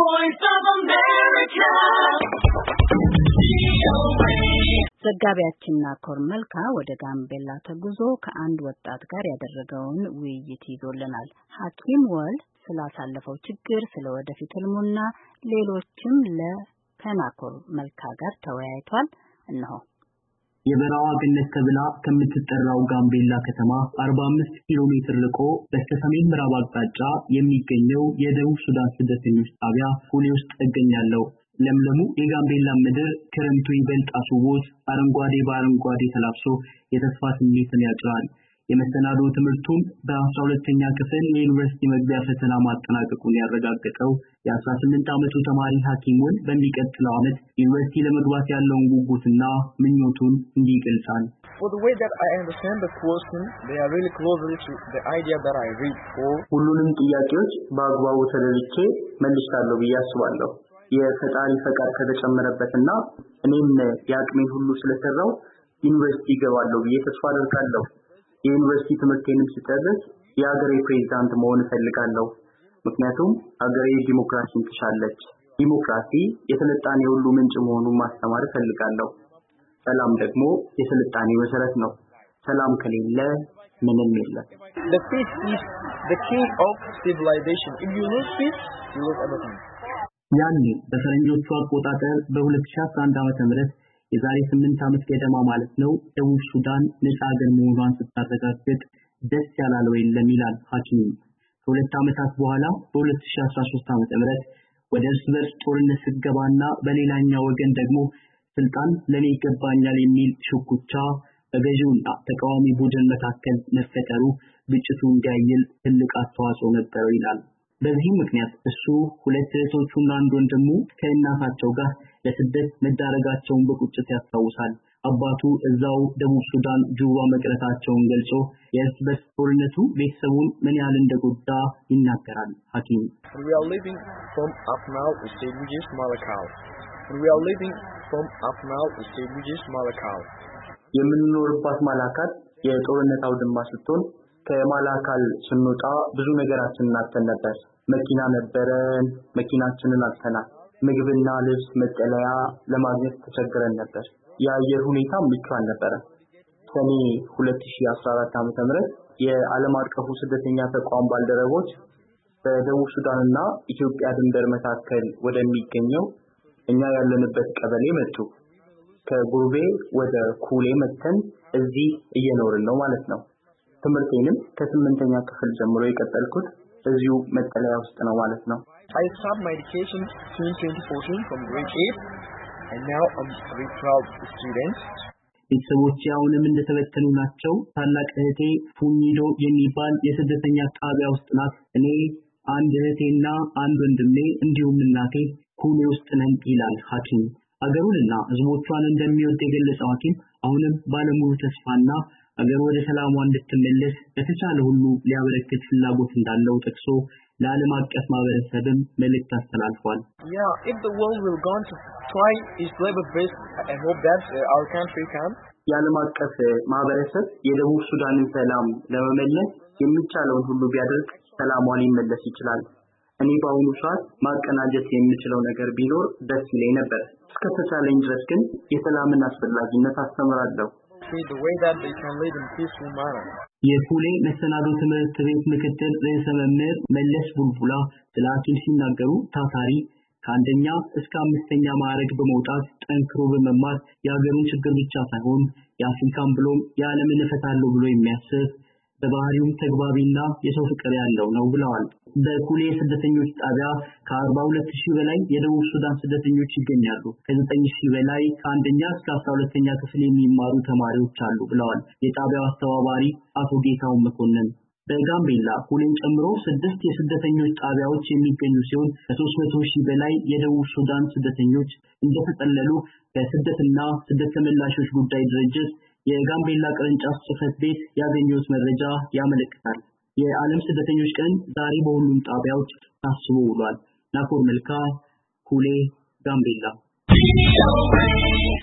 voice of America. ዘጋቢያችን ናኮር መልካ ወደ ጋምቤላ ተጉዞ ከአንድ ወጣት ጋር ያደረገውን ውይይት ይዞልናል። ሐኪም ወል ስላሳለፈው ችግር ስለወደፊት ህልሙና ሌሎችም ለከናኮር መልካ ጋር ተወያይቷል። እነሆ የበራዋ ገነት ተብላ ከምትጠራው ጋምቤላ ከተማ 45 ኪሎ ሜትር ርቆ በስተሰሜን ምዕራብ አቅጣጫ የሚገኘው የደቡብ ሱዳን ስደተኞች ጣቢያ ኩሌ ውስጥ እገኛለሁ። ለምለሙ የጋምቤላ ምድር ክረምቱ ይበልጥ አስውቦት አረንጓዴ በአረንጓዴ ተላብሶ የተስፋ ስሜትን ያጭራል። የመሰናዶ ትምህርቱን በ12ኛ ክፍል የዩኒቨርሲቲ መግቢያ ፈተና ማጠናቀቁን ያረጋገጠው የ18 ዓመቱ ተማሪ ሐኪሙን በሚቀጥለው ዓመት ዩኒቨርሲቲ ለመግባት ያለውን ጉጉትና ምኞቱን እንዲህ ይገልጻል። For the way that I understand the question, they are really closer to the idea that I read for. ሁሉንም ጥያቄዎች በአግባቡ ተደርጬ መልሻለሁ ብዬ አስባለሁ። የፈጣሪ ፈቃድ ከተጨመረበትና እኔም ያቅሜን ሁሉ ስለሰራው ዩኒቨርሲቲ ገባለሁ ብዬ ተስፋ አደርጋለሁ። የዩኒቨርሲቲ ትምህርቴንም ስጨርስ የሀገሬ ፕሬዝዳንት መሆን እፈልጋለሁ። ምክንያቱም ሀገሬ ዲሞክራሲን ትሻለች። ዲሞክራሲ የስልጣኔ ሁሉ ምንጭ መሆኑን ማስተማር እፈልጋለሁ። ሰላም ደግሞ የስልጣኔ መሰረት ነው። ሰላም ከሌለ ምንም የለም። The peace is the key of civilization. If you lose peace, you lose everything. ያኔ በፈረንጆቹ አቆጣጠር በ2011 ዓ.ም የዛሬ 8 ዓመት ገደማ ማለት ነው ደቡብ ሱዳን ነፃ ሀገር መሆኗን ስታረጋግጥ ደስ ያላለው የለም ይላል ሐኪሙ። ከሁለት ዓመታት በኋላ በ2013 ዓ.ም ወደ እርስ በርስ ጦርነት ስትገባና በሌላኛው ወገን ደግሞ ስልጣን ለኔ ይገባኛል የሚል ሽኩቻ በገዢውና ተቃዋሚ ቡድን መካከል መፈጠሩ ግጭቱ እንዲያይል ትልቅ አስተዋጽኦ ነበረው ይላል። በዚህ ምክንያት እሱ ሁለት እህቶቹና አንድ ወንድሙ ከእናታቸው ጋር ለስደት መዳረጋቸውን በቁጭት ያስታውሳል። አባቱ እዛው ደቡብ ሱዳን ጁባ መቅረታቸውን ገልጾ የእርስ በርስ ጦርነቱ ቤተሰቡን ምን ያህል እንደጎዳ ይናገራል ሐኪሙ። We are living from Afnal state which is Malakal. We are living from Afnal state which is Malakal. የምንኖርባት ማላካል የጦርነት አውድማ ስትሆን ከማላካል ስንወጣ ብዙ ነገራችንን አጥተን ነበር። መኪና ነበረን፣ መኪናችንን አጥተናል። ምግብና ልብስ መጠለያ ለማግኘት ተቸግረን ነበር። የአየር ሁኔታ ምቹ አልነበረም። ሰኔ 2014 ዓ.ም የዓለም አቀፉ ስደተኛ ተቋም ባልደረቦች በደቡብ ሱዳንና ኢትዮጵያ ድንበር መካከል ወደሚገኘው እኛ ያለንበት ቀበሌ መጡ። ከጉርቤ ወደ ኩሌ መተን እዚህ እየኖርን ነው ማለት ነው። ትምህርቴንም ከ8ኛ ክፍል ጀምሮ የቀጠልኩት እዚሁ መጠለያ ውስጥ ነው ማለት ነው። I started my education in 2014 from grade 8 and now I'm a grade 12 student. ቤተሰቦቼ አሁንም እንደተበተኑ ናቸው። ታላቅ እህቴ ፉኒዶ የሚባል የስደተኛ ጣቢያ ውስጥ ናት። እኔ አንድ እህቴና አንድ ወንድሜ እንዲሁም እናቴ ኩሌ ውስጥ ነን ይላል ሐኪም። አገሩንና ህዝቦቿን እንደሚወድ የገለጸው ሐኪም አሁንም ባለሙሉ ተስፋና አገሩ ወደ ሰላሟ እንድትመለስ በተቻለ ሁሉ ሊያበረክት ፍላጎት እንዳለው ጠቅሶ ለዓለም አቀፍ ማህበረሰብም መልእክት አስተላልፏል። If the world will go to try its level best, I hope that our country can. የዓለም አቀፍ ማህበረሰብ የደቡብ ሱዳንን ሰላም ለመመለስ የሚቻለውን ሁሉ ቢያደርግ ሰላሟ ሊመለስ ይችላል። እኔ በአሁኑ ሰዓት ማቀናጀት የምችለው ነገር ቢኖር ደስ ይለኝ ነበር። እስከተቻለኝ ድረስ ግን የሰላምን አስፈላጊነት አስተምራለሁ። The way that they can live in peaceful manner. የኩሌ መሰናዶ ትምህርት ቤት ምክትል ርዕሰ መምህር መለስ ቡልቡላ ስለ ሐኪም ሲናገሩ ታታሪ ከአንደኛ እስከ 5ኛ ማዕረግ በመውጣት ጠንክሮ በመማር የሀገሩን ችግር ብቻ ሳይሆን የአፍሪካን ብሎም የዓለምን እፈታለሁ ብሎ የሚያስብ በባህሪው ተግባቢና የሰው ፍቅር ያለው ነው ብለዋል። በኩሌ ስደተኞች ጣቢያ ከ42000 በላይ የደቡብ ሱዳን ስደተኞች ይገኛሉ። ከ9000 በላይ ከአንደኛ እስከ 12ኛ ክፍል የሚማሩ ተማሪዎች አሉ ብለዋል የጣቢያው አስተባባሪ አቶ ጌታው መኮንን። በጋምቤላ ኩሌን ጨምሮ 6 የስደተኞች ጣቢያዎች የሚገኙ ሲሆን ከ300,000 በላይ የደቡብ ሱዳን ስደተኞች እንደተጠለሉ በስደትና ስደት ተመላሾች ጉዳይ ድርጅት የጋምቤላ ቅርንጫፍ ጽሕፈት ቤት ያገኘው መረጃ ያመለክታል። የዓለም ስደተኞች ቀን ዛሬ በሁሉም ጣቢያዎች ታስቦ ውሏል። ናኮር መልካ ኩሌ ጋምቤላ